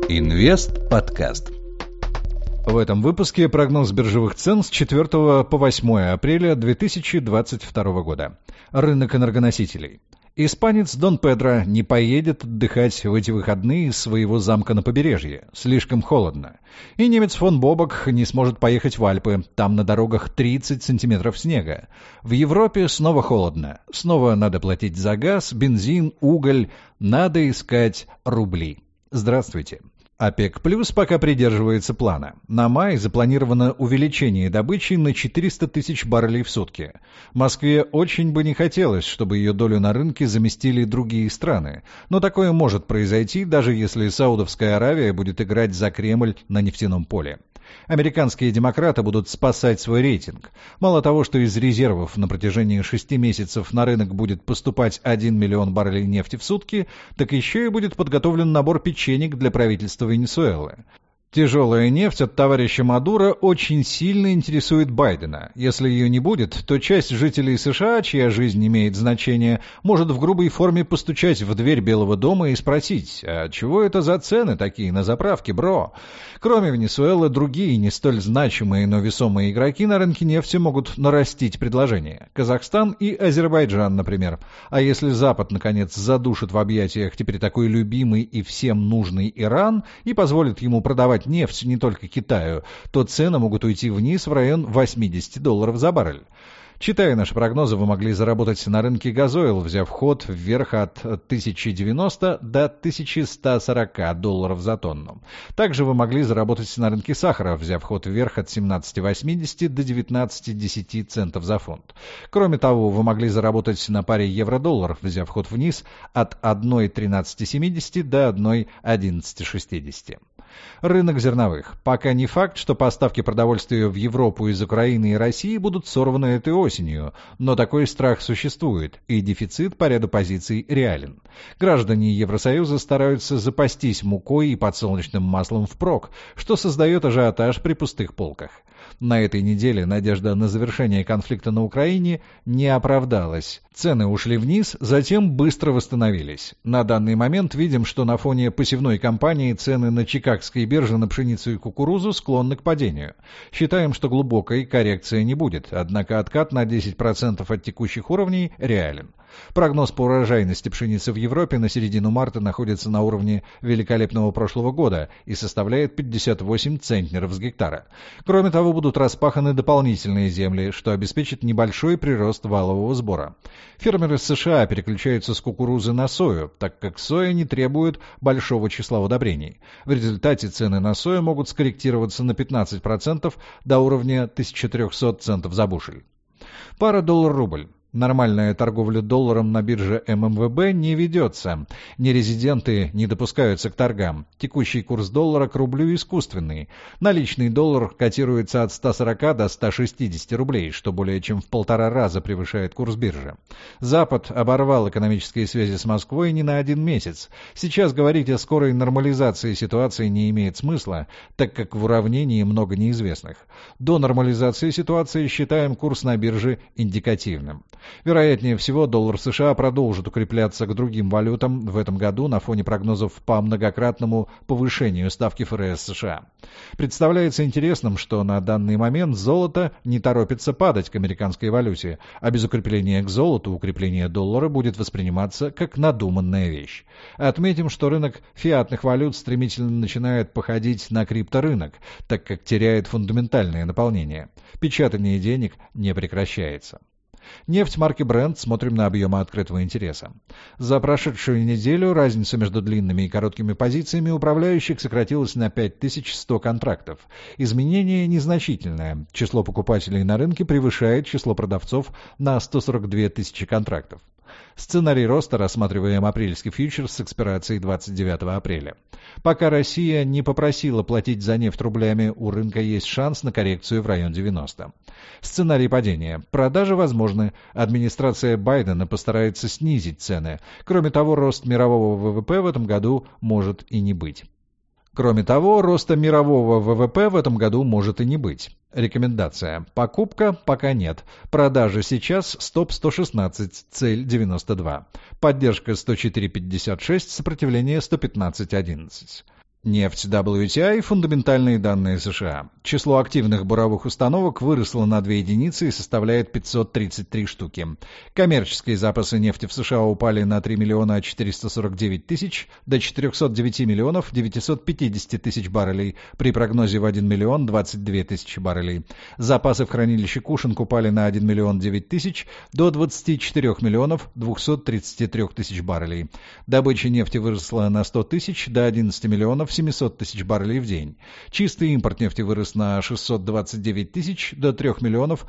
Инвест подкаст. В этом выпуске прогноз биржевых цен с 4 по 8 апреля 2022 года. Рынок энергоносителей. Испанец Дон Педро не поедет отдыхать в эти выходные из своего замка на побережье. Слишком холодно. И немец фон Бобок не сможет поехать в Альпы. Там на дорогах 30 сантиметров снега. В Европе снова холодно. Снова надо платить за газ, бензин, уголь. Надо искать рубли. Здравствуйте. ОПЕК+ пока придерживается плана. На май запланировано увеличение добычи на 400 тысяч баррелей в сутки. Москве очень бы не хотелось, чтобы ее долю на рынке заместили другие страны. Но такое может произойти, даже если Саудовская Аравия будет играть за Кремль на нефтяном поле. Американские демократы будут спасать свой рейтинг. Мало того, что из резервов на протяжении 6 месяцев на рынок будет поступать 1 миллион баррелей нефти в сутки, так еще и будет подготовлен набор печенек для правительства Венесуэлы. Тяжелая нефть от товарища Мадуро очень сильно интересует Байдена. Если ее не будет, то часть жителей США, чья жизнь имеет значение, может в грубой форме постучать в дверь Белого дома и спросить: «А чего это за цены такие на заправке, бро?» Кроме Венесуэлы, другие не столь значимые, но весомые игроки на рынке нефти могут нарастить предложение. Казахстан и Азербайджан, например. А если Запад, наконец, задушит в объятиях теперь такой любимый и всем нужный Иран и позволит ему продавать нефть не только Китаю, то цены могут уйти вниз в район $80 за баррель. Читая наши прогнозы, вы могли заработать на рынке газойл, взяв ход вверх от 1090 до 1140 долларов за тонну. Также вы могли заработать на рынке сахара, взяв ход вверх от 17,80 до 19,10 центов за фунт. Кроме того, вы могли заработать на паре евро-доллар, взяв ход вниз от 1,1370 до 1,1160. Рынок зерновых. Пока не факт, что поставки продовольствия в Европу из Украины и России будут сорваны этой осенью, но такой страх существует, и дефицит по ряду позиций реален. Граждане Евросоюза стараются запастись мукой и подсолнечным маслом впрок, что создает ажиотаж при пустых полках. На этой неделе надежда на завершение конфликта на Украине не оправдалась. Цены ушли вниз, затем быстро восстановились. На данный момент видим, что на фоне посевной кампании цены на Чикагской бирже на пшеницу и кукурузу склонны к падению. Считаем, что глубокой коррекции не будет, однако откат на 10% от текущих уровней реален. Прогноз по урожайности пшеницы в Европе на середину марта находится на уровне великолепного прошлого года и составляет 58 центнеров с гектара. Кроме того, будут распаханы дополнительные земли, что обеспечит небольшой прирост валового сбора. Фермеры США переключаются с кукурузы на сою, так как соя не требует большого числа удобрений. В результате цены на сою могут скорректироваться на 15% до уровня 1300 центов за бушель. Пара доллар-рубль. Нормальная торговля долларом на бирже ММВБ не ведется. Нерезиденты не допускаются к торгам. Текущий курс доллара к рублю искусственный. Наличный доллар котируется от 140 до 160 рублей, что более чем в 1,5 раза превышает курс биржи. Запад оборвал экономические связи с Москвой не на 1 месяц. Сейчас говорить о скорой нормализации ситуации не имеет смысла, так как в уравнении много неизвестных. До нормализации ситуации считаем курс на бирже индикативным. Вероятнее всего, доллар США продолжит укрепляться к другим валютам в этом году на фоне прогнозов по многократному повышению ставки ФРС США. Представляется интересным, что на данный момент золото не торопится падать к американской валюте, а без укрепления к золоту укрепление доллара будет восприниматься как надуманная вещь. Отметим, что рынок фиатных валют стремительно начинает походить на крипторынок, так как теряет фундаментальное наполнение. Печатание денег не прекращается. Нефть марки Brent, смотрим на объемы открытого интереса. За прошедшую неделю разница между длинными и короткими позициями управляющих сократилась на 5100 контрактов. Изменение незначительное. Число покупателей на рынке превышает число продавцов на 142 тысячи контрактов. Сценарий роста рассматриваем апрельский фьючерс с экспирацией 29 апреля. Пока Россия не попросила платить за нефть рублями, у рынка есть шанс на коррекцию в район 90. Сценарий падения. Продажи возможны. Администрация Байдена постарается снизить цены. Кроме того, рост мирового ВВП в этом году может и не быть. Кроме того, роста мирового ВВП в этом году может и не быть. Рекомендация. Покупка пока нет. Продажи сейчас стоп 116, цель 92. Поддержка 104.56, сопротивление 115.11. Нефть WTI – фундаментальные данные США. Число активных буровых установок выросло на 2 единицы и составляет 533 штуки. Коммерческие запасы нефти в США упали на 3 миллиона 449 тысяч до 409 миллионов 950 тысяч баррелей при прогнозе в 1 миллион 22 тысячи баррелей. Запасы в хранилище Кушинг упали на 1 миллион 9 тысяч до 24 миллионов 233 тысяч баррелей. Добыча нефти выросла на 100 тысяч до 11 миллионов 700 тысяч баррелей в день. Чистый импорт нефти вырос на 629 тысяч до 3 миллионов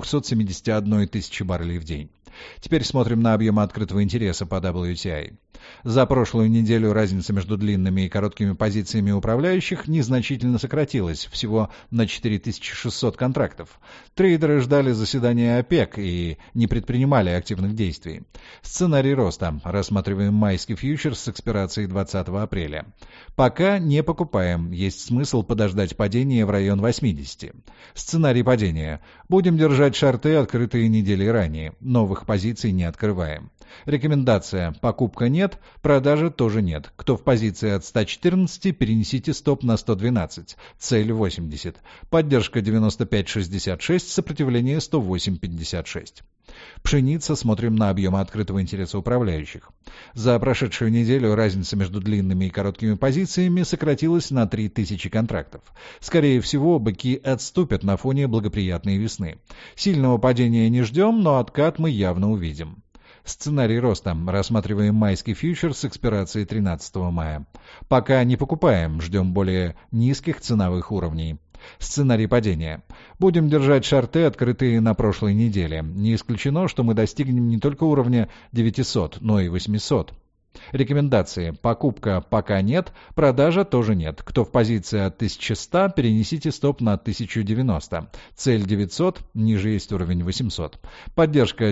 271 тысячи баррелей в день. Теперь смотрим на объемы открытого интереса по WTI. За прошлую неделю разница между длинными и короткими позициями управляющих незначительно сократилась, всего на 4600 контрактов. Трейдеры ждали заседания ОПЕК и не предпринимали активных действий. Сценарий роста. Рассматриваем майский фьючерс с экспирацией 20 апреля. Пока не покупаем, есть смысл подождать падения в район 80. Сценарий падения. Будем держать шорты, открытые недели ранее. Новых позиций не открываем. Рекомендация. Покупка нет, продажи тоже нет. Кто в позиции от 114, перенесите стоп на 112. Цель 80. Поддержка 95.66, сопротивление 108.56. Пшеница. Смотрим на объемы открытого интереса управляющих. За прошедшую неделю разница между длинными и короткими позициями сократилась на 3000 контрактов. Скорее всего, быки отступят на фоне благоприятной весны. Сильного падения не ждем, но откат мы явно увидим. Сценарий роста. Рассматриваем майский фьючерс с экспирацией 13 мая. Пока не покупаем, ждем более низких ценовых уровней. Сценарий падения. Будем держать шорты, открытые на прошлой неделе. Не исключено, что мы достигнем не только уровня 900, но и 800. Рекомендации. Покупка пока нет, продажа тоже нет. Кто в позиции от 1100, перенесите стоп на 1090. Цель 900, ниже есть уровень 800. Поддержка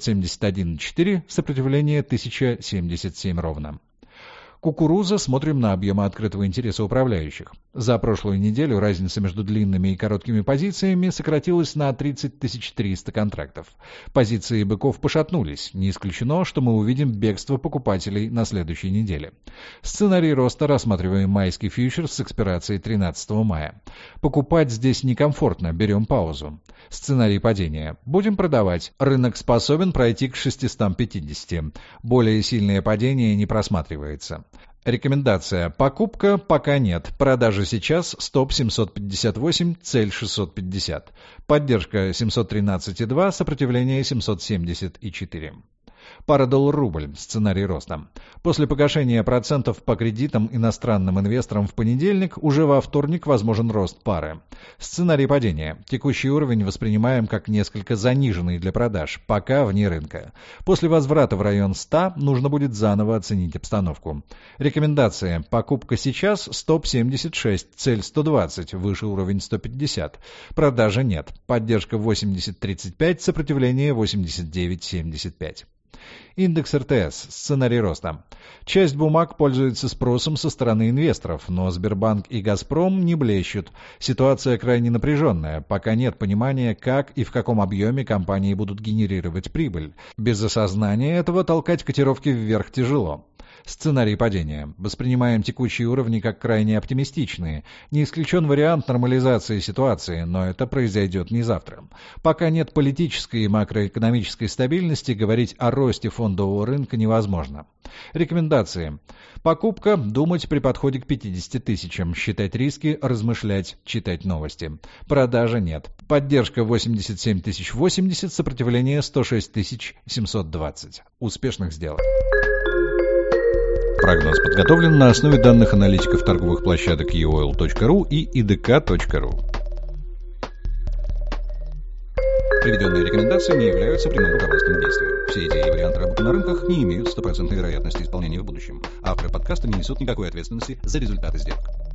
971.4, сопротивление 1077 ровно. Кукуруза. Смотрим на объемы открытого интереса управляющих. За прошлую неделю разница между длинными и короткими позициями сократилась на 30 300 контрактов. Позиции быков пошатнулись. Не исключено, что мы увидим бегство покупателей на следующей неделе. Сценарий роста. Рассматриваем майский фьючерс с экспирацией 13 мая. Покупать здесь некомфортно, берем паузу. Сценарий падения. Будем продавать. Рынок способен пройти к 650. Более сильное падение не просматривается. Рекомендация. Покупка пока нет. Продажа сейчас. Стоп 758, цель 650. Поддержка 713,2, сопротивление 770,4. Пара доллар-рубль. Сценарий роста. После погашения процентов по кредитам иностранным инвесторам в понедельник, уже во вторник возможен рост пары. Сценарий падения. Текущий уровень воспринимаем как несколько заниженный для продаж, пока вне рынка. После возврата в район 100 нужно будет заново оценить обстановку. Рекомендация. Покупка сейчас. Стоп 76, цель 120, выше уровень 150. Продажа нет. Поддержка 80.35, сопротивление 89.75. Индекс РТС. Сценарий роста. Часть бумаг пользуется спросом со стороны инвесторов, но Сбербанк и Газпром не блещут. Ситуация крайне напряженная, пока нет понимания, как и в каком объеме компании будут генерировать прибыль. Без осознания этого толкать котировки вверх тяжело. Сценарий падения. Воспринимаем текущие уровни как крайне оптимистичные. Не исключен вариант нормализации ситуации, но это произойдет не завтра. Пока нет политической и макроэкономической стабильности, говорить о росте фондового рынка невозможно. Рекомендации. Покупка. Думать при подходе к 50 тысячам. Считать риски, размышлять, читать новости. Продажа нет. Поддержка 87 080, сопротивление 106 720. Успешных сделок. Прогноз подготовлен на основе данных аналитиков торговых площадок eoil.ru и idk.ru. Приведенные рекомендации не являются прямым руководством к действию. Все идеи и варианты работы на рынках не имеют стопроцентной вероятности исполнения в будущем. Авторы подкаста не несут никакой ответственности за результаты сделок.